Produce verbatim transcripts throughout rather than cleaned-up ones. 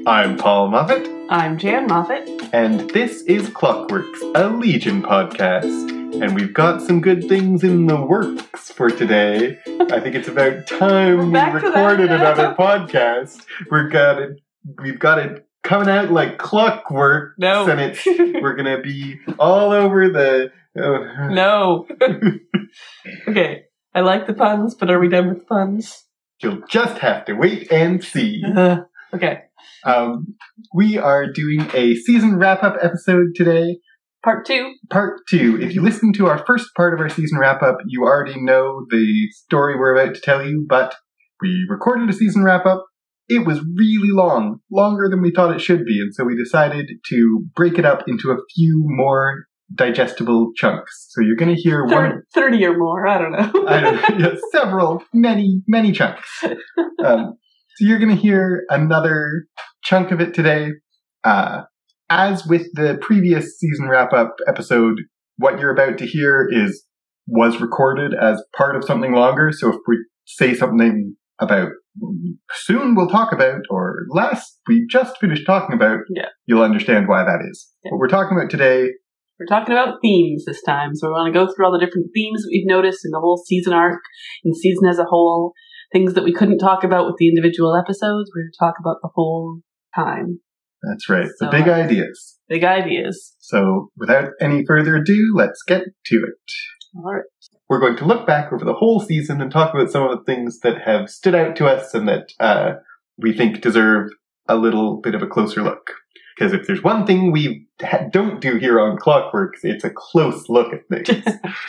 I'm Paul Moffat. I'm Jan Moffat. And this is Clockworks, a Legion podcast. And we've got some good things in the works for today. I think it's about time we recorded another podcast. We've got it, we've got it coming out like clockwork. No. And it's, we're going to be all over the... Uh, no. Okay, I like the puns, but are we done with the puns? You'll just have to wait and see. Uh, okay. Um, we are doing a season wrap-up episode today. Part two. Part two. If you listen to our first part of our season wrap-up, you already know the story we're about to tell you, but we recorded a season wrap-up. It was really long, longer than we thought it should be, and so we decided to break it up into a few more digestible chunks. So you're going to hear Third, one... thirty or more, I don't know. I don't know, yeah, several, many, many chunks. Um, so you're going to hear another chunk of it today. Uh, as with the previous season wrap-up episode, what you're about to hear is was recorded as part of something longer. So if we say something about soon we'll talk about, or last we just finished talking about, yeah. You'll understand why that is. Yeah. What we're talking about today... We're talking about themes this time. So we want to go through all the different themes that we've noticed in the whole season arc, in the season as a whole. Things that we couldn't talk about with the individual episodes, we're going to talk about the whole time. That's right. So, the big uh, ideas. Big ideas. So, without any further ado, let's get to it. All right. We're going to look back over the whole season and talk about some of the things that have stood out to us and that uh, we think deserve a little bit of a closer look. Because if there's one thing we ha- don't do here on Clockworks, it's a close look at things.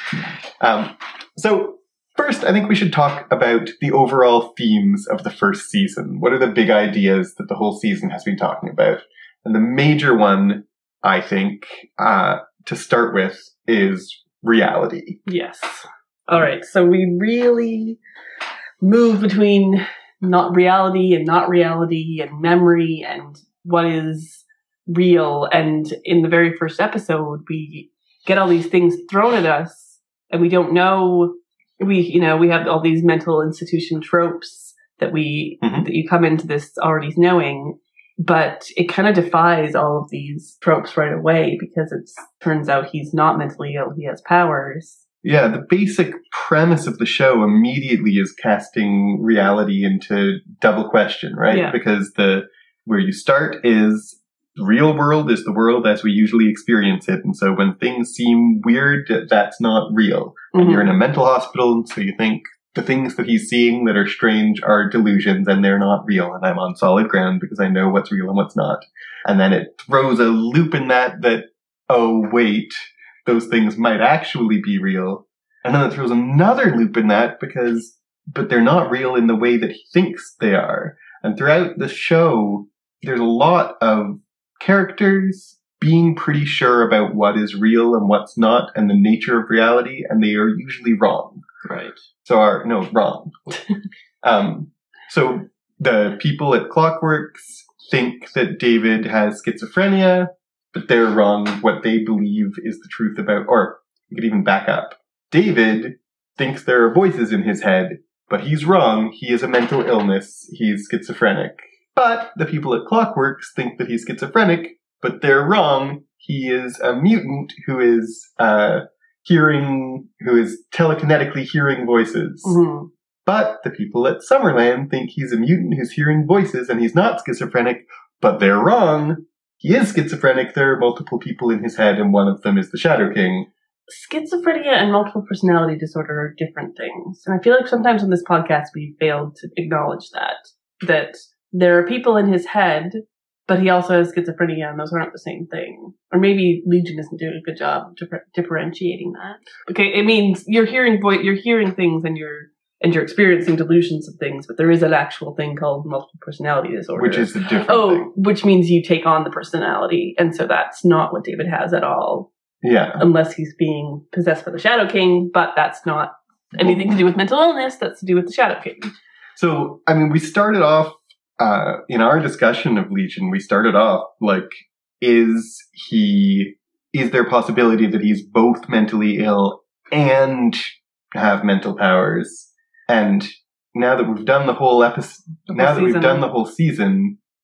um, so... First, I think we should talk about the overall themes of the first season. What are the big ideas that the whole season has been talking about? And the major one, I think, uh, to start with, is reality. Yes. All right. So we really move between not reality and not reality and memory and what is real. And in the very first episode, we get all these things thrown at us and we don't know... We, you know, we have all these mental institution tropes that we, mm-hmm. that you come into this already knowing, but it kind of defies all of these tropes right away because it turns out he's not mentally ill, he has powers. Yeah, the basic premise of the show immediately is casting reality into double question, right? Yeah. Because the, where you start is, the real world is the world as we usually experience it. And so when things seem weird, that's not real. Mm-hmm. And you're in a mental hospital, so you think the things that he's seeing that are strange are delusions and they're not real. And I'm on solid ground because I know what's real and what's not. And then it throws a loop in that that, oh, wait, those things might actually be real. And then it throws another loop in that because, but they're not real in the way that he thinks they are. And throughout the show, there's a lot of characters being pretty sure about what is real and what's not and the nature of reality, and they are usually wrong. Right. So are, no, wrong. um, so the people at Clockworks think that David has schizophrenia, but they're wrong. What they believe is the truth about, or you could even back up. David thinks there are voices in his head, but he's wrong. He has a mental illness. He's schizophrenic. But the people at Clockworks think that he's schizophrenic, but they're wrong. He is a mutant who is uh, hearing, who is telekinetically hearing voices. Mm-hmm. But the people at Summerland think he's a mutant who's hearing voices and he's not schizophrenic, but they're wrong. He is schizophrenic. There are multiple people in his head, and one of them is the Shadow King. Schizophrenia and multiple personality disorder are different things. And I feel like sometimes on this podcast we failed to acknowledge that. That... There are people in his head, but he also has schizophrenia, and those aren't the same thing. Or maybe Legion isn't doing a good job of differ- differentiating that. Okay, it means you're hearing vo- you're hearing things, and you're and you're experiencing delusions of things, but there is an actual thing called multiple personality disorder, which is the different oh, thing. Which means you take on the personality, and so that's not what David has at all. Yeah, unless he's being possessed by the Shadow King, but that's not anything to do with mental illness. That's to do with the Shadow King. So, I mean, we started off. Uh, in our discussion of Legion, we started off like, is he, is there a possibility that he's both mentally ill and have mental powers? And now that we've done the whole episode, now that we've done the whole season,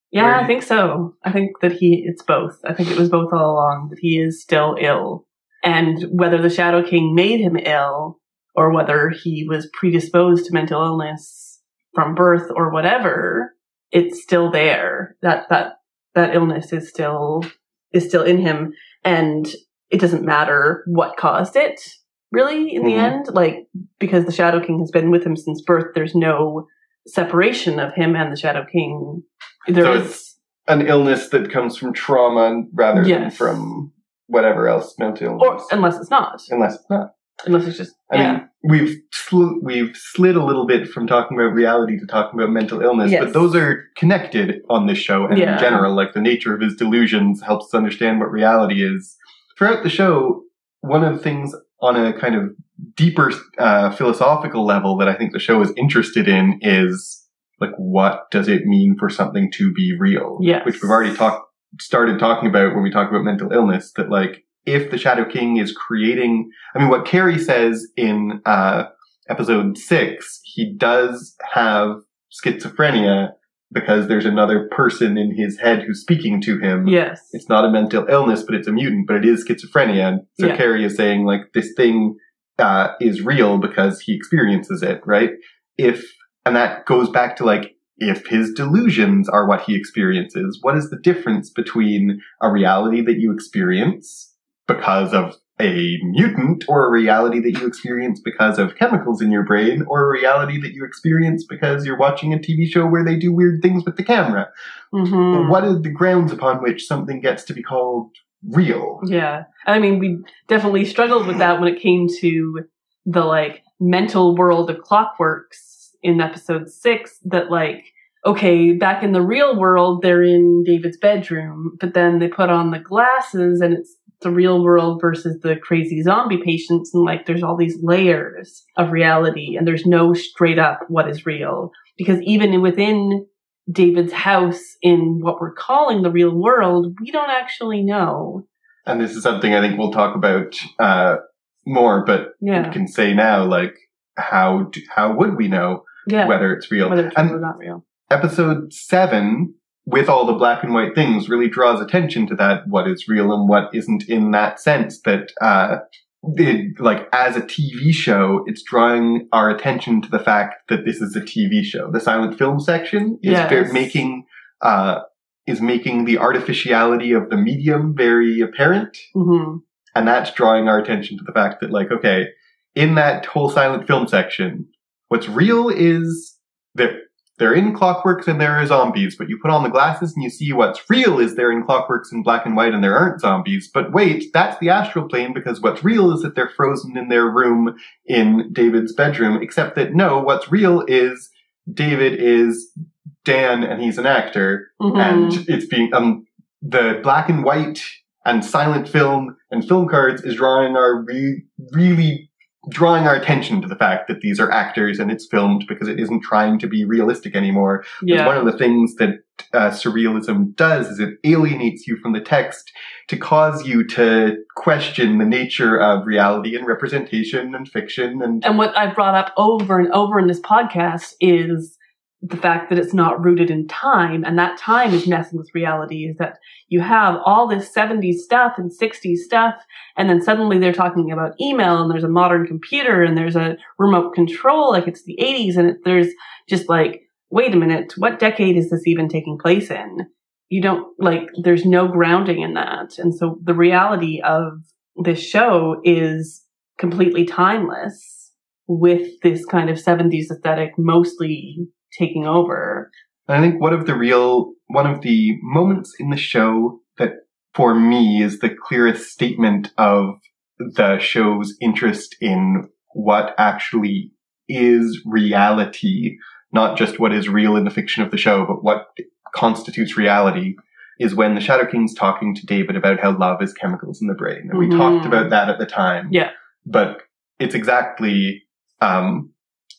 Yeah, Where I think so. I think that he, it's both. I think it was both all along, that he is still ill. And whether the Shadow King made him ill, or whether he was predisposed to mental illness from birth or whatever, it's still there. That, that, that illness is still, is still in him. And it doesn't matter what caused it, really, in mm-hmm. the end. Like, because the Shadow King has been with him since birth, there's no separation of him and the Shadow King. There so is it's an illness that comes from trauma rather yes. than from whatever else, mental illness. Or unless it's not. Unless it's not. Unless it's just, I yeah. mean, we've sl- we've slid a little bit from talking about reality to talking about mental illness, yes. but those are connected on this show and yeah. in general. Like, the nature of his delusions helps us understand what reality is. Throughout the show, one of the things on a kind of deeper uh, philosophical level that I think the show is interested in is, like, what does it mean for something to be real? Yes. Which we've already talked started talking about when we talk about mental illness, that, like, if the Shadow King is creating, I mean, what Carrie says in uh, episode six, he does have schizophrenia because there's another person in his head who's speaking to him. Yes. It's not a mental illness, but it's a mutant, but it is schizophrenia. And so yeah. Carrie is saying, like, this thing uh, is real because he experiences it, right? If, and that goes back to, like, if his delusions are what he experiences, what is the difference between a reality that you experience because of a mutant, or a reality that you experience because of chemicals in your brain, or a reality that you experience because you're watching a T V show where they do weird things with the camera? Mm-hmm. What are the grounds upon which something gets to be called real? Yeah. I mean, we definitely struggled with that when it came to the, like, mental world of Clockworks in episode six, that, like, okay, back in the real world, they're in David's bedroom, but then they put on the glasses and it's the real world versus the crazy zombie patients, and, like, there's all these layers of reality, and there's no straight up what is real. Because even within David's house in what we're calling the real world, we don't actually know. And this is something I think we'll talk about uh, more, but yeah. we can say now, like, how do, how would we know yeah. whether it's real? Whether it's and real or not real. Episode seven, with all the black and white things, really draws attention to that, what is real and what isn't, in that sense that, uh, it, like, as a T V show, it's drawing our attention to the fact that this is a T V show. The silent film section is yes. very, making, uh, is making the artificiality of the medium very apparent. Mm-hmm. And that's drawing our attention to the fact that, like, okay, in that whole silent film section, what's real is that they're in Clockworks and there are zombies, but you put on the glasses and you see what's real is they're in Clockworks in black and white and there aren't zombies. But wait, that's the astral plane, because what's real is that they're frozen in their room in David's bedroom, except that no, what's real is David is Dan and he's an actor. Mm-hmm. And it's being, um, the black and white and silent film and film cards is drawing our re- really drawing our attention to the fact that these are actors and it's filmed because it isn't trying to be realistic anymore. Yeah. One of the things that uh, surrealism does is it alienates you from the text to cause you to question the nature of reality and representation and fiction. And and what I've brought up over and over in this podcast is the fact that it's not rooted in time, and that time is messing with reality. Is that you have all this seventies stuff and sixties stuff, and then suddenly they're talking about email, and there's a modern computer, and there's a remote control, like it's the eighties, and it, there's just like, wait a minute, what decade is this even taking place in? You don't, like, there's no grounding in that. And so the reality of this show is completely timeless, with this kind of seventies aesthetic mostly taking over. I think one of the real, one of the moments in the show that for me is the clearest statement of the show's interest in what actually is reality, not just what is real in the fiction of the show, but what constitutes reality, is when the Shadow King's talking to David about how love is chemicals in the brain. And we mm-hmm. talked about that at the time. Yeah. But it's exactly, um,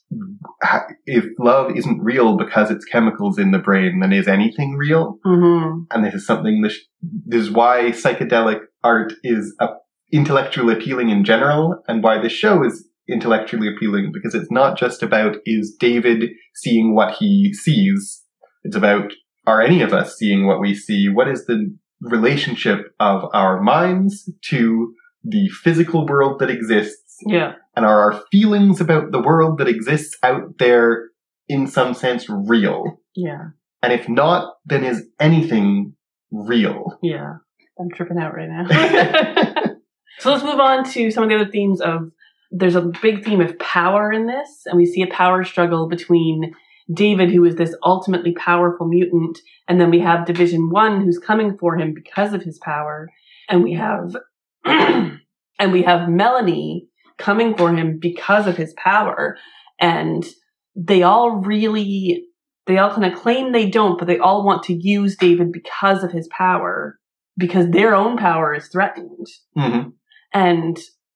if love isn't real because it's chemicals in the brain, then is anything real? Mm-hmm. And this is something, this, this is why psychedelic art is uh, intellectually appealing in general, and why this show is intellectually appealing, because it's not just about, is David seeing what he sees? It's about, are any of us seeing what we see? What is the relationship of our minds to the physical world that exists? Yeah. And are our feelings about the world that exists out there in some sense real? Yeah. And if not, then is anything real? Yeah. I'm tripping out right now. So let's move on to some of the other themes of, there's a big theme of power in this, and we see a power struggle between David, who is this ultimately powerful mutant, and then we have Division One, who's coming for him because of his power, and we have, and we have Melanie coming for him because of his power, and they all really, they all kind of claim they don't, but they all want to use David because of his power, because their own power is threatened. Mm-hmm. And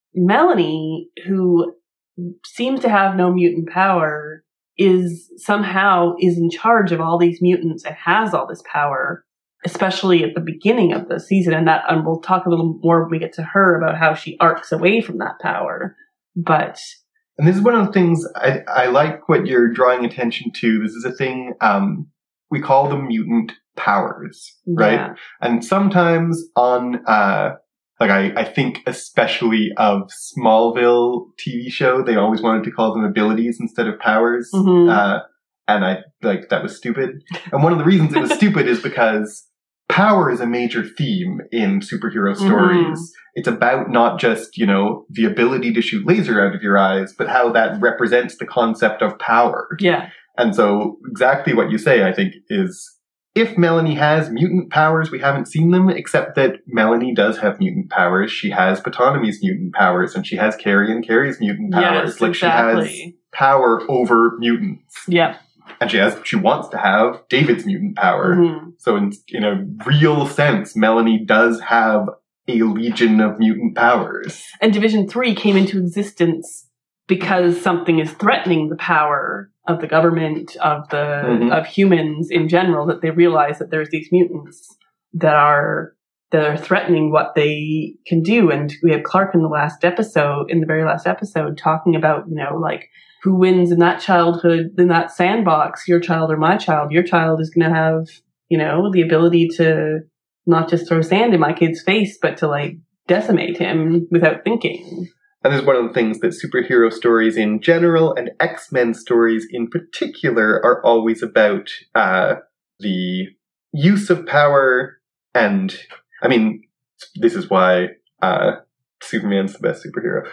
Melanie, who seems to have no mutant power, is somehow is in charge of all these mutants and has all this power, especially at the beginning of the season. And that, and we'll talk a little more when we get to her about how she arcs away from that power. But and this is one of the things I, I like what you're drawing attention to. This is a thing um, we call them mutant powers, right? Yeah. And sometimes on uh, like I, I think especially of Smallville T V show, they always wanted to call them abilities instead of powers. Mm-hmm. Uh, and I, like, that was stupid. And one of the reasons it was stupid is because power is a major theme in superhero stories. Mm-hmm. It's about not just, you know, the ability to shoot laser out of your eyes, but how that represents the concept of power. Yeah. And so exactly what you say, I think, is if Melanie has mutant powers, we haven't seen them, except that Melanie does have mutant powers. She has Batonomy's mutant powers, and she has Carrie and Carrie's mutant powers. Yes, like exactly. She has power over mutants. Yeah. And she has, she wants to have David's mutant power. Mm-hmm. So in, in a real sense, Melanie does have a legion of mutant powers. And Division Three came into existence because something is threatening the power of the government, of the mm-hmm. of humans in general, that they realize that there's these mutants that are that are threatening what they can do. And we have Clark in the last episode, in the very last episode, talking about, you know, like, who wins in that childhood, in that sandbox, your child or my child. Your child is going to have, you know, the ability to not just throw sand in my kid's face, but to, like, decimate him without thinking. And this is one of the things that superhero stories in general and X-Men stories in particular are always about, uh, the use of power. And, I mean, this is why uh, Superman's the best superhero.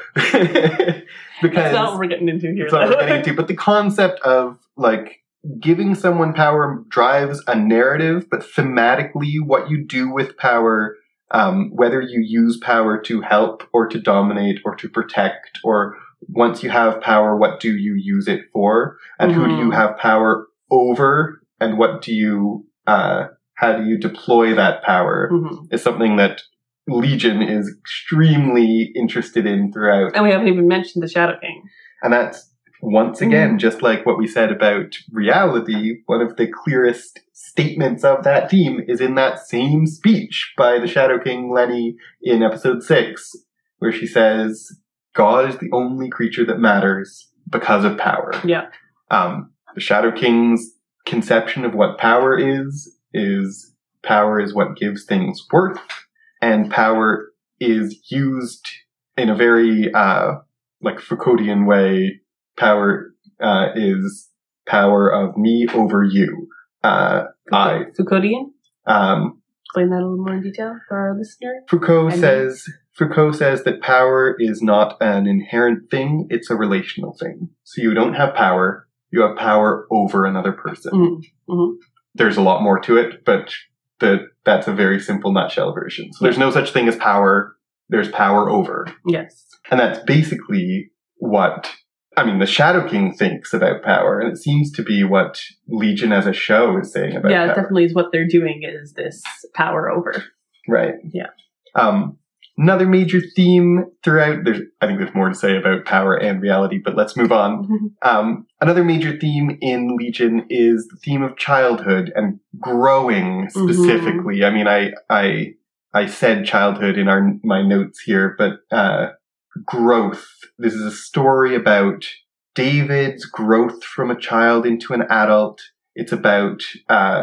Because that's not what we're getting into here. That's not what we're getting into. But the concept of, like, giving someone power drives a narrative, but thematically what you do with power, Um, whether you use power to help or to dominate or to protect, or once you have power, what do you use it for? And mm-hmm. who do you have power over? And what do you, uh, how do you deploy that power? Mm-hmm. Is something that Legion is extremely interested in throughout. And we haven't even mentioned the Shadow King. And that's, once again, mm-hmm. just like what we said about reality, one of the clearest statements of that theme is in that same speech by the Shadow King Lenny in episode six, where she says, God is the only creature that matters because of power. Yeah. Um, the Shadow King's conception of what power is, is power is what gives things worth, and power is used in a very, uh, like Foucauldian way. Power, uh, is power of me over you. Uh, I, Foucauldian? Um, Explain that a little more in detail for our listener. Foucault and says, Foucault says that power is not an inherent thing, it's a relational thing. So you don't have power, you have power over another person. Mm-hmm. Mm-hmm. There's a lot more to it, but the, that's a very simple nutshell version. So there's no such thing as power, there's power over. Yes. And that's basically what, I mean, the Shadow King thinks about power, and it seems to be what Legion as a show is saying about yeah, power. Yeah, it definitely is what they're doing, is this power over. Right. Yeah. Um, another major theme throughout, there's, I think there's more to say about power and reality, but let's move on. Mm-hmm. Um, another major theme in Legion is the theme of childhood and growing specifically. Mm-hmm. I mean, I, I, I said childhood in our, my notes here, but, uh, growth. This is a story about David's growth from a child into an adult. It's about, uh,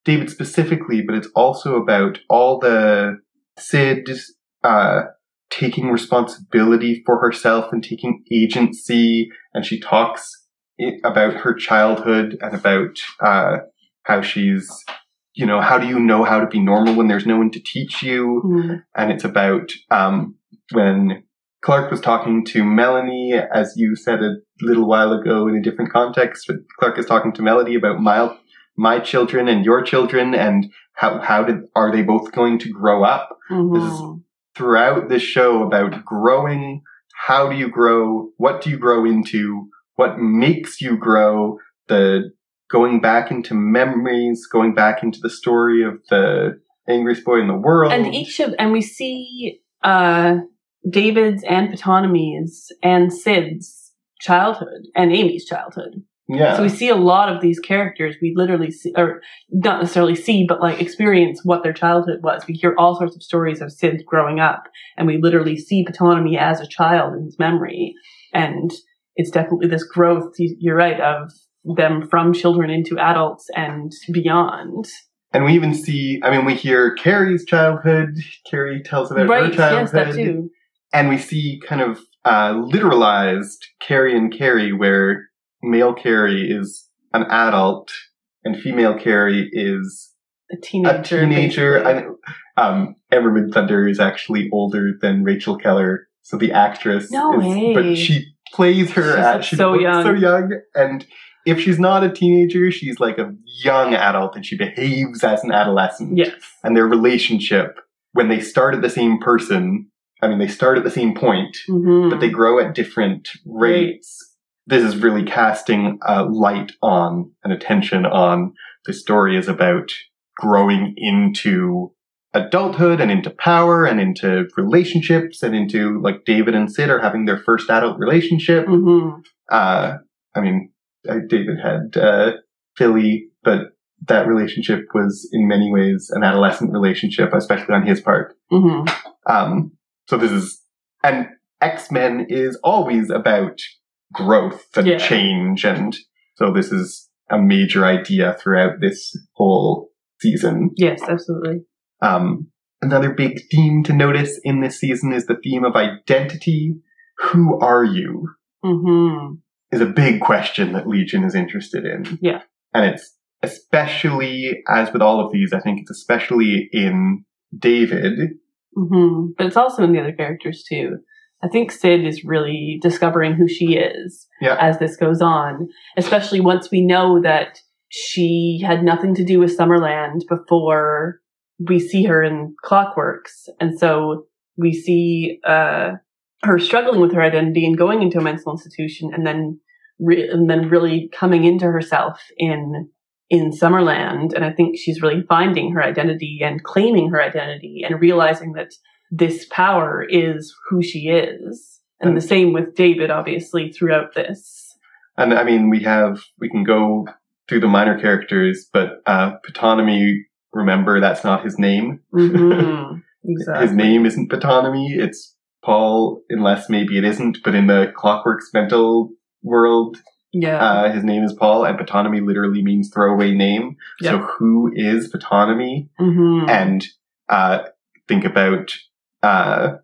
David specifically, but it's also about all the Sid uh, taking responsibility for herself and taking agency. And she talks about her childhood and about uh, how she's, you know, how do you know how to be normal when there's no one to teach you? Mm. And it's about um, when Clark was talking to Melanie, as you said a little while ago in a different context, but Clark is talking to Melody about my, my children and your children and how, how did, are they both going to grow up? Mm-hmm. This is throughout this show about growing. How do you grow? What do you grow into? What makes you grow? The going back into memories, going back into the story of the angriest boy in the world. And each of, and we see, uh, David's and Ptolemy's and Sid's childhood and Amy's childhood. Yeah. So we see a lot of these characters. We literally see, or not necessarily see, but like experience what their childhood was. We hear all sorts of stories of Sid growing up, and we literally see Ptolemy as a child in his memory. And it's definitely this growth, you're right, of them from children into adults and beyond. And we even see, I mean, we hear Carrie's childhood. Carrie tells about right, her childhood. Yes, that too. And we see kind of uh, literalized Carrie and Carrie, where male Carrie is an adult and female Carrie is a teenager. A teenager. I, um, Ember Midthunder is actually older than Rachel Keller, so the actress. No is, way. But she plays her as she's so young. so young, and if she's not a teenager, she's like a young adult, and she behaves as an adolescent. Yes. And their relationship, when they start at the same person. I mean, they start at the same point, mm-hmm. but they grow at different rates. Right. This is really casting a light on and attention on the story is about growing into adulthood and into power and into relationships and into, like, David and Sid are having their first adult relationship. Mm-hmm. Uh, I mean, David had uh, Philly, but that relationship was in many ways an adolescent relationship, especially on his part. Mm-hmm. Um, So this is, and X-Men is always about growth and yeah. change, and so this is a major idea throughout this whole season. Yes, absolutely. Um, another big theme to notice in this season is the theme of identity. Who are you? Mm-hmm. Is a big question that Legion is interested in. Yeah. And it's especially, as with all of these, I think it's especially in David. Mm-hmm. But it's also in the other characters too. I think Sid is really discovering who she is yeah. as this goes on, especially once we know that she had nothing to do with Summerland before we see her in Clockworks. And so we see uh, her struggling with her identity and going into a mental institution and then re- and then really coming into herself in in Summerland. And I think she's really finding her identity and claiming her identity and realizing that this power is who she is. And, and the same with David, obviously, throughout this. And I mean, we have, we can go through the minor characters, but uh, Ptolemy, remember, that's not his name. Mm-hmm. Exactly. His name isn't Ptolemy, it's Paul, unless maybe it isn't, but in the Clockworks mental world, yeah, uh, his name is Paul, and Ptolemy literally means throwaway name. Yep. So who is Ptolemy? Mm-hmm. And uh, think about uh,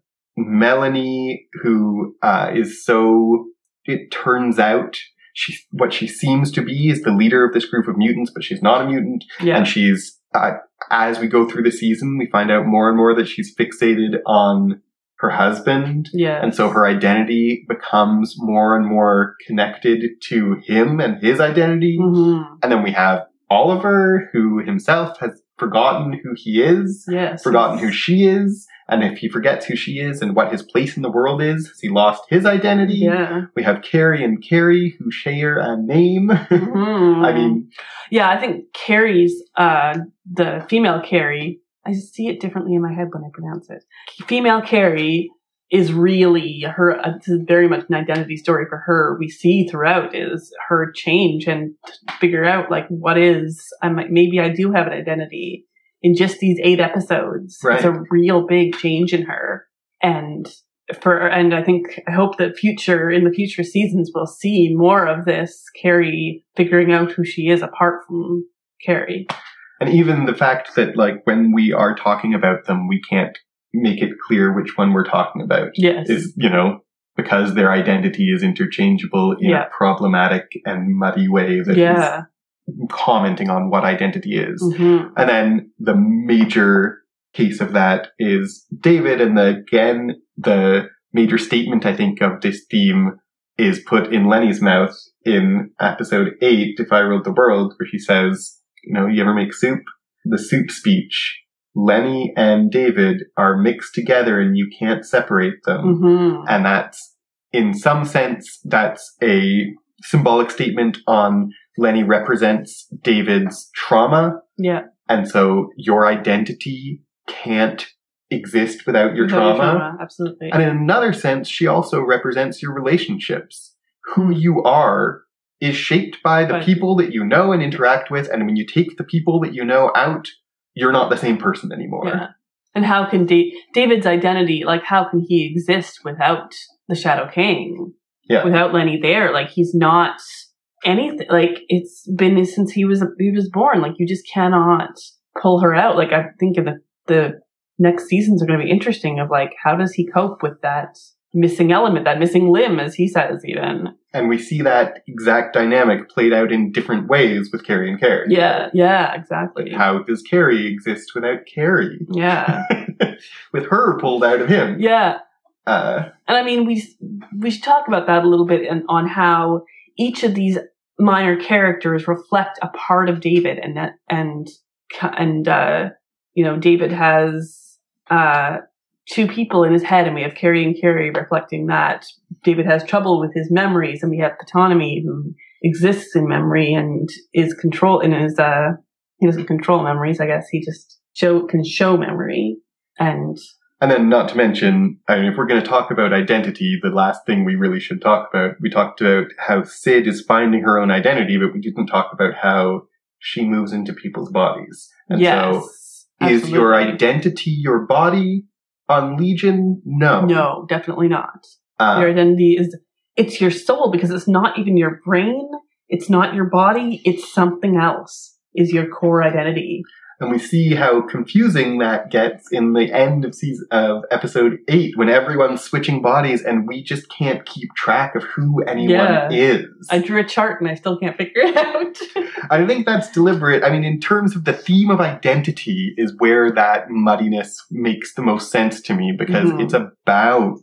Melanie, who uh, is so, it turns out, she what she seems to be is the leader of this group of mutants, but she's not a mutant. Yeah. And she's, uh, as we go through the season, we find out more and more that she's fixated on her husband. Yeah. And so her identity becomes more and more connected to him and his identity. Mm-hmm. And then we have Oliver, who himself has forgotten who he is, yes, forgotten yes. who she is. And if he forgets who she is and what his place in the world is, has he lost his identity? Yeah. We have Carrie and Carrie, who share a name. Mm-hmm. I mean... Yeah, I think Carrie's, uh, the female Carrie, I see it differently in my head when I pronounce it. Female Carrie is really her, uh, this is very much an identity story for her. We see throughout is her change and figure out, like, what is, I'm like, maybe I do have an identity. In just these eight episodes, right. It's a real big change in her. And for, and I think, I hope that future, in the future seasons, we'll see more of this Carrie figuring out who she is apart from Carrie. And even the fact that, like, when we are talking about them, we can't make it clear which one we're talking about. Yes. Is, you know, because their identity is interchangeable in yeah. a problematic and muddy way that yeah. is commenting on what identity is. Mm-hmm. And then the major case of that is David, and the, again, the major statement, I think, of this theme is put in Lenny's mouth in episode eight, If I Ruled the World, where he says, you know, you ever make soup? The soup speech. Lenny and David are mixed together and you can't separate them. Mm-hmm. And that's, in some sense, that's a symbolic statement on Lenny represents David's trauma. Yeah. And so your identity can't exist without your, without trauma. your trauma. Absolutely. And in another sense, she also represents your relationships. Who you are is shaped by the But, people that you know and interact with. And when you take the people that you know out, you're not the same person anymore. Yeah. And how can da- David's identity, like, how can he exist without the Shadow King? Yeah. Without Lenny there? Like, he's not anything. Like, it's been since he was he was born. Like, you just cannot pull her out. Like, I think in the, the next seasons are going to be interesting of, like, how does he cope with that missing element, that missing limb, as he says, even. And we see that exact dynamic played out in different ways with Carrie and Carrie. Yeah, yeah, exactly. Like, how does Carrie exist without Carrie? Yeah. With her pulled out of him. Yeah. Uh, and I mean, we we should talk about that a little bit and on how each of these minor characters reflect a part of David, and that, and and uh, you know, David has uh, two people in his head, and we have Carrie and Carrie reflecting that. David has trouble with his memories, and we have Ptolemy, who exists in memory and is control and is uh he doesn't control memories. I guess he just show can show memory. And and then, not to mention, I mean, if we're going to talk about identity, the last thing we really should talk about, we talked about how Sid is finding her own identity, but we didn't talk about how she moves into people's bodies. And yes, so, absolutely. Is your identity your body on Legion? No. No, definitely not. Uh, your identity is, it's your soul, because it's not even your brain, it's not your body, it's something else, is your core identity. And we see how confusing that gets in the end of season of episode eight, when everyone's switching bodies and we just can't keep track of who anyone yeah. is. I drew a chart and I still can't figure it out. I think that's deliberate. I mean, in terms of the theme of identity is where that muddiness makes the most sense to me, because mm-hmm. it's about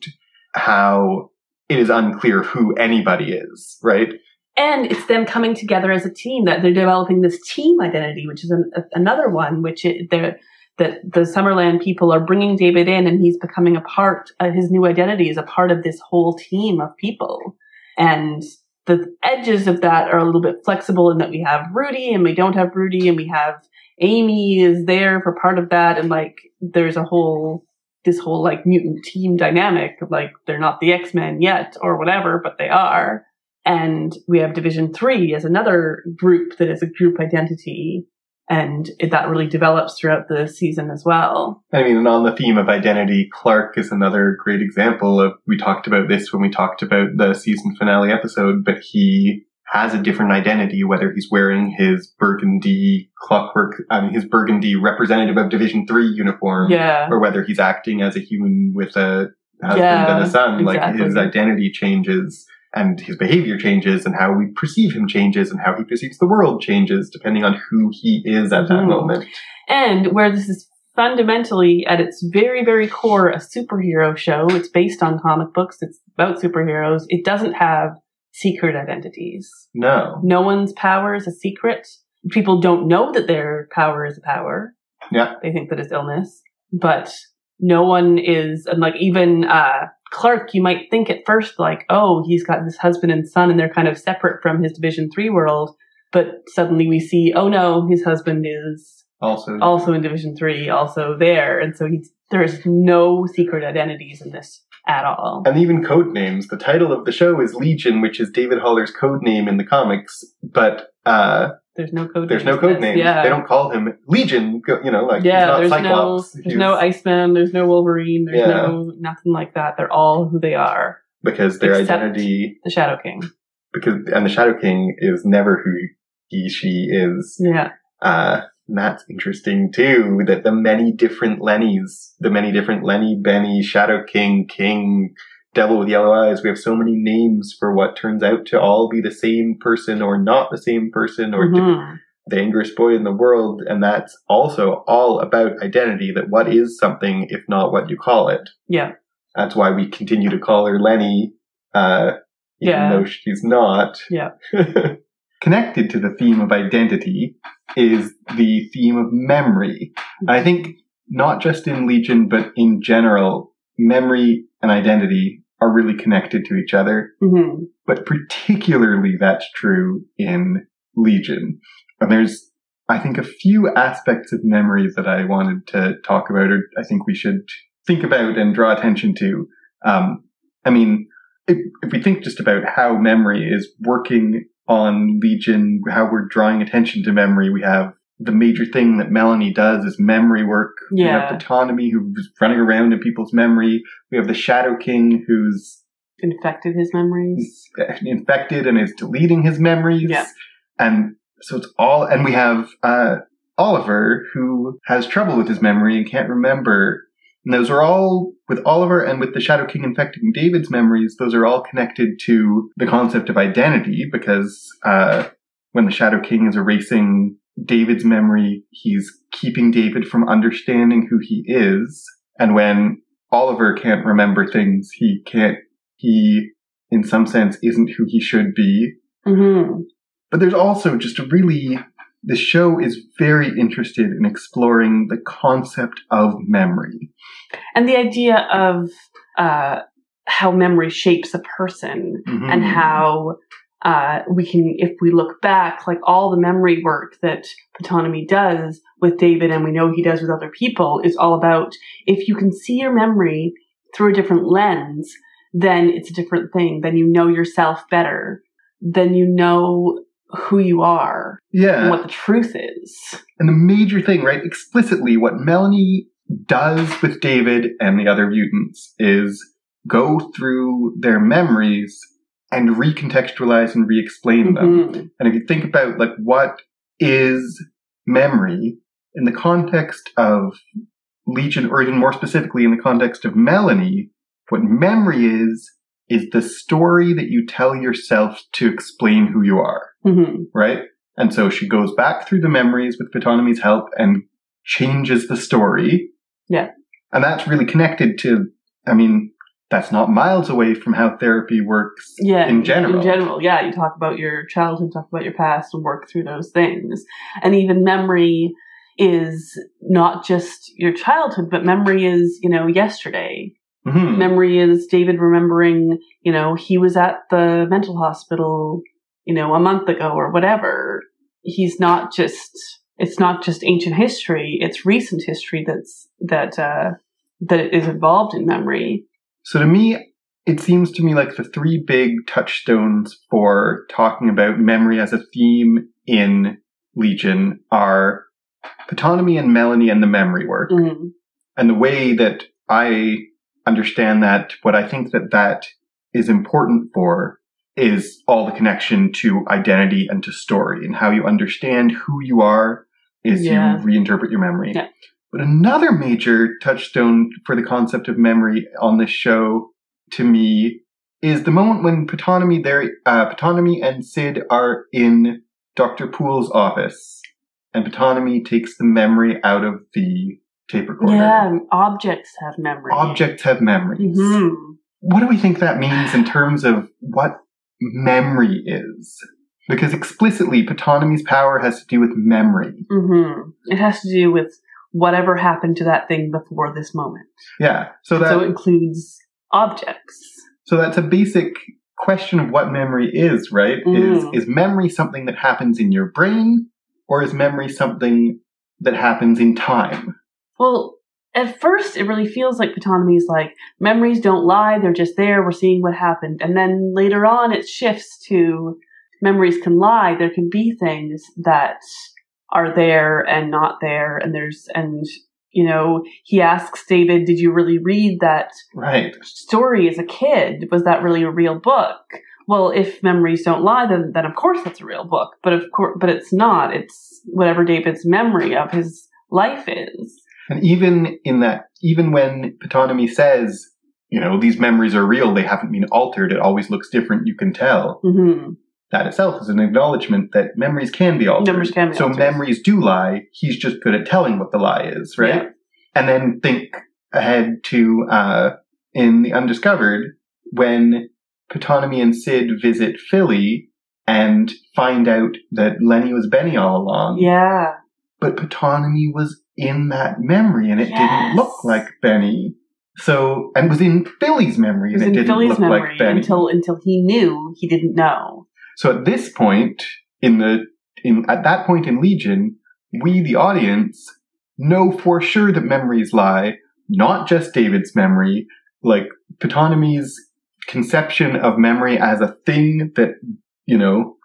how it is unclear who anybody is, right? And it's them coming together as a team, that they're developing this team identity, which is an, a, another one, which it, they're, that the Summerland people are bringing David in, and he's becoming a part of his new identity is a part of this whole team of people. And the edges of that are a little bit flexible in that we have Rudy and we don't have Rudy, and we have Amy is there for part of that. And like, there's a whole, this whole like mutant team dynamic of like, they're not the X-Men yet or whatever, but they are. And we have Division three as another group that is a group identity. And it, that really develops throughout the season as well. I mean, and on the theme of identity, Clark is another great example of, we talked about this when we talked about the season finale episode, but he has a different identity, whether he's wearing his burgundy clockwork, I mean, his burgundy representative of Division three uniform, yeah. or whether he's acting as a human with a husband yeah, and a son. Exactly. Like, his identity changes. And his behavior changes, and how we perceive him changes, and how he perceives the world changes, depending on who he is at that mm. moment. And where this is fundamentally, at its very, very core, a superhero show, it's based on comic books, it's about superheroes, it doesn't have secret identities. No. No one's power is a secret. People don't know that their power is a power. Yeah. They think that it's illness. But no one is, and like even, uh, Clark, you might think at first, like, oh, he's got this husband and son, and they're kind of separate from his Division three world. But suddenly we see, oh no, his husband is also also in Division three, also there. And so he's, there's no secret identities in this at all. And even code names. The title of the show is Legion, which is David Haller's code name in the comics. But uh, there's no code there's names. no code names. Yeah. They don't call him Legion, you know, like, yeah, he's not there's Cyclops. No, there's no Iceman, there's no Wolverine, there's yeah. no nothing like that. They're all who they are. Because their identity... the Shadow King. Because And the Shadow King is never who he, she is. Yeah. Uh, And that's interesting too, that the many different Lennys, the many different Lenny, Benny, Shadow King, King, Devil with Yellow Eyes, we have so many names for what turns out to all be the same person or not the same person, or mm-hmm. di- the angriest boy in the world. And that's also all about identity, that what is something if not what you call it. Yeah. That's why we continue to call her Lenny, uh, even yeah. though she's not. Yeah. Connected to the theme of identity is the theme of memory. And I think not just in Legion, but in general, memory and identity are really connected to each other. Mm-hmm. But particularly that's true in Legion. And there's, I think, a few aspects of memory that I wanted to talk about, or I think we should think about and draw attention to. Um, I mean, if, if we think just about how memory is working on Legion, how we're drawing attention to memory, we have the major thing that Melanie does is memory work. Yeah. We have Autonomy, who's running around in people's memory. We have the Shadow King, who's infected his memories. Infected and is deleting his memories. Yeah. And so it's all, and we have uh, Oliver, who has trouble with his memory and can't remember. And those are all, with Oliver and with the Shadow King infecting David's memories, those are all connected to the concept of identity, because uh, when the Shadow King is erasing David's memory, he's keeping David from understanding who he is. And when Oliver can't remember things, he can't, he, in some sense, isn't who he should be. Mm-hmm. But there's also just a really, the show is very interested in exploring the concept of memory. And the idea of uh, how memory shapes a person, mm-hmm. and how uh, we can, if we look back, like all the memory work that Autonomy does with David, and we know he does with other people, is all about, if you can see your memory through a different lens, then it's a different thing. Then you know yourself better. Then you know who you are. Yeah. And what the truth is. And the major thing, right, explicitly, what Melanie does with David and the other mutants is go through their memories and recontextualize and re-explain them. Mm-hmm. And if you think about, like, what is memory in the context of Legion, or even more specifically in the context of Melanie, what memory is, is the story that you tell yourself to explain who you are. Mm-hmm. Right? And so she goes back through the memories with Autonomy's help and changes the story. Yeah. And that's really connected to, I mean, that's not miles away from how therapy works yeah, in general. In general, yeah. You talk about your childhood, talk about your past, and work through those things. And even memory is not just your childhood, but memory is, you know, yesterday. Mm-hmm. Memory is David remembering, you know, he was at the mental hospital, you know, a month ago or whatever. He's not just, it's not just ancient history, it's recent history that's, that, uh, that is involved in memory. So to me, it seems to me like the three big touchstones for talking about memory as a theme in Legion are Autonomy and Melanie and the memory work. Mm-hmm. And the way that I understand that, what I think that that is important for, is all the connection to identity and to story, and how you understand who you are is yeah. you reinterpret your memory. Yeah. But another major touchstone for the concept of memory on this show, to me, is the moment when Autonomy, there, uh, Autonomy and Sid are in Doctor Poole's office, and Autonomy takes the memory out of the tape recorder. Yeah, objects have memory. Objects have memories. Mm-hmm. What do we think that means in terms of what memory is? Because explicitly, Autonomy's power has to do with memory. Mm-hmm. It has to do with whatever happened to that thing before this moment. Yeah. So that so it includes objects. So that's a basic question of what memory is, right? Mm. Is is memory something that happens in your brain, or is memory something that happens in time? Well, at first, it really feels like Autonomy's like, memories don't lie, they're just there, we're seeing what happened. And then later on, it shifts to memories can lie, there can be things that are there and not there, and there's, and, you know, he asks David, did you really read that right. story as a kid? Was that really a real book? well, if memories don't lie, then then of course that's a real book. But of course, but it's not. It's whatever David's memory of his life is. And even in that, even when Ptonomy says, you know, these memories are real, they haven't been altered, it always looks different, you can tell. Mm-hmm. That itself is an acknowledgement that memories can be altered. Memories can be so altered. memories do lie, he's just good at telling what the lie is, right? Yeah. And then think ahead to, uh, in The Undiscovered, when Ptonomy and Sid visit Philly and find out that Lenny was Benny all along. Yeah. But Ptonomy was in that memory and it yes. didn't look like Benny. So, and was in Philly's memory and it, it didn't Philly's look memory like Benny. Until, until he knew he didn't know. So at this point, in the, in, at that point in Legion, we, the audience, know for sure that memories lie, not just David's memory, like Ptonomy's conception of memory as a thing that, you know,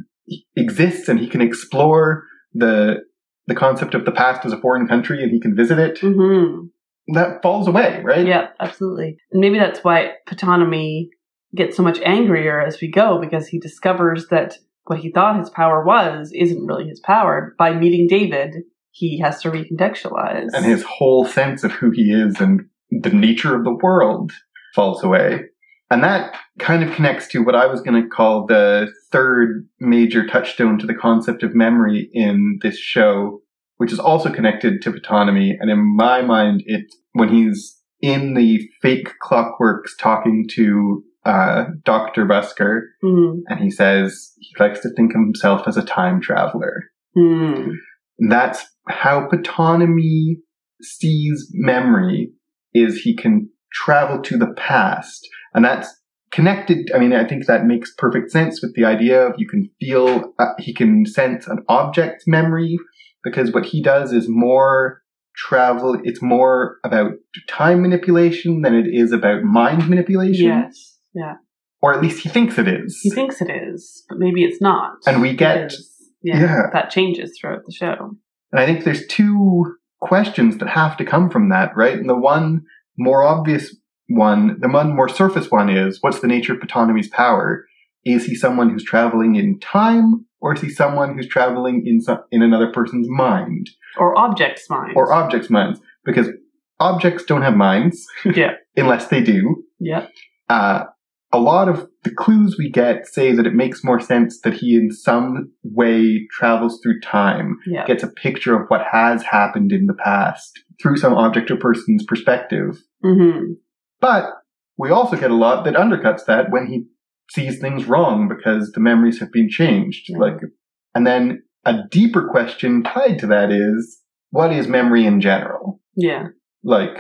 exists and he can explore the, the concept of the past as a foreign country and he can visit it. Mm-hmm. That falls away, right? Yeah, absolutely. And maybe that's why Ptonomy gets so much angrier as we go, because he discovers that what he thought his power was isn't really his power. By meeting David, he has to recontextualize. And his whole sense of who he is and the nature of the world falls away. And that kind of connects to what I was going to call the third major touchstone to the concept of memory in this show, which is also connected to Ptonomy. And in my mind, it's when he's in the fake clockworks talking to uh, Doctor Busker, mm-hmm. and he says he likes to think of himself as a time traveler. Mm. That's how Ptonomy sees memory, is he can travel to the past. And that's connected. I mean, I think that makes perfect sense with the idea of you can feel, uh, he can sense an object's memory, because what he does is more travel. It's more about time manipulation than it is about mind manipulation. Yes. Yeah. Or at least he thinks it is. He thinks it is, but maybe it's not. And we get, because, yeah, yeah. that changes throughout the show. And I think there's two questions that have to come from that, right? And the one more obvious one, the one more surface one is, what's the nature of Ptonomy's power? Is he someone who's traveling in time, or is he someone who's traveling in some, in another person's mind? Or objects' minds. Or objects' minds. Because objects don't have minds. Yeah. Unless they do. Yeah. Uh, a lot of the clues we get say that it makes more sense that he in some way travels through time, yeah. gets a picture of what has happened in the past through some object or person's perspective. Mm-hmm. But we also get a lot that undercuts that when he sees things wrong because the memories have been changed. Yeah. Like, and then a deeper question tied to that is, what is memory in general? Yeah. Like,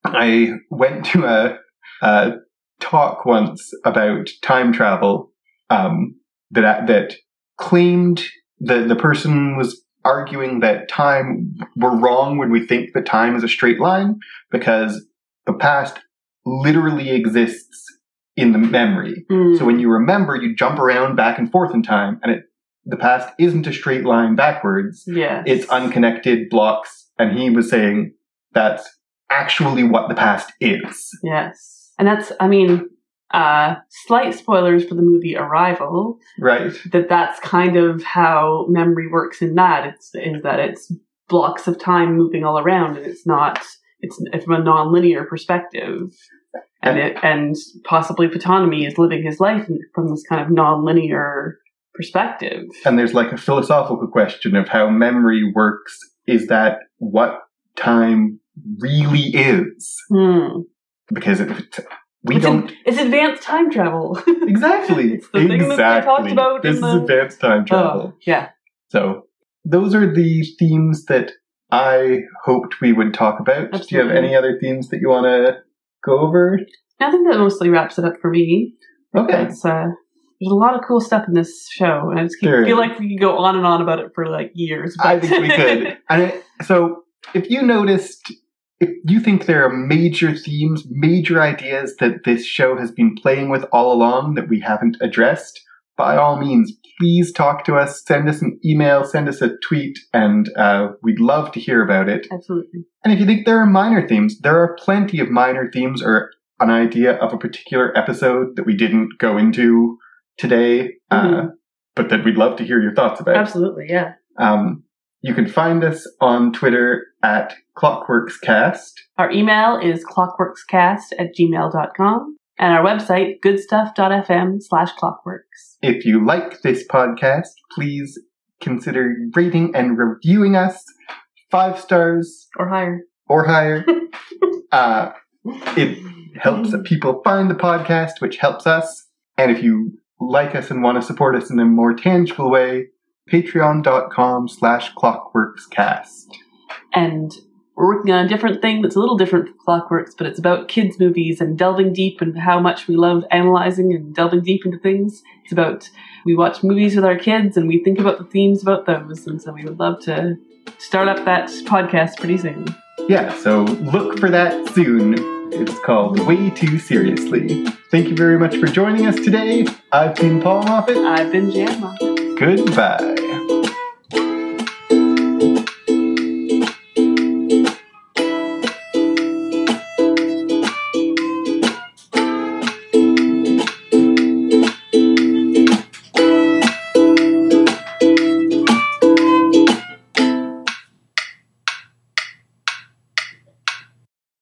I went to a, a talk once about time travel, um, that, that claimed the, the person was arguing that time, we're wrong when we think that time is a straight line, because the past literally exists in the memory. Mm. So when you remember, you jump around back and forth in time, and it, the past isn't a straight line backwards. Yes. It's unconnected blocks, and he was saying that's actually what the past is. Yes. And that's, I mean, uh, slight spoilers for the movie Arrival. Right. That that's kind of how memory works in that. It's, is that it's blocks of time moving all around, and it's not, it's, it's from a non-linear perspective. And it, and possibly Ptonomy is living his life from this kind of non-linear perspective. And there's like a philosophical question of how memory works. Is that what time really is? Hmm. Because it, we it's don't... An, it's advanced time travel. Exactly. It's the exactly. thing that we talked about This in is the... advanced time travel. Oh, yeah. So those are the themes that I hoped we would talk about. Absolutely. Do you have any other themes that you want to go over? I think that mostly wraps it up for me. Okay. It's, uh, there's a lot of cool stuff in this show, and I just keep, feel like we could go on and on about it for like years. But... I think we could. And it, so if you noticed, if you think there are major themes, major ideas that this show has been playing with all along that we haven't addressed, by all means, please talk to us, send us an email, send us a tweet, and uh, we'd love to hear about it. Absolutely. And if you think there are minor themes, there are plenty of minor themes or an idea of a particular episode that we didn't go into today, Mm-hmm. uh, but that we'd love to hear your thoughts about. Absolutely, yeah. Um, you can find us on Twitter at ClockworksCast. Our email is clockworkscast at gmail dot com. And our website, goodstuff.fm slash clockworks. If you like this podcast, please consider rating and reviewing us. Five stars. Or higher. Or higher. uh, it helps people find the podcast, which helps us. And if you like us and want to support us in a more tangible way, patreon.com slash clockworkscast. And we're working on a different thing that's a little different from Clockworks, but it's about kids' movies and delving deep and how much we love analyzing and delving deep into things. It's about, we watch movies with our kids and we think about the themes about those. And so we would love to start up that podcast pretty soon. Yeah, so look for that soon. It's called Way Too Seriously. Thank you very much for joining us today. I've been Paul Moffat. I've been Jan Moffat. Goodbye.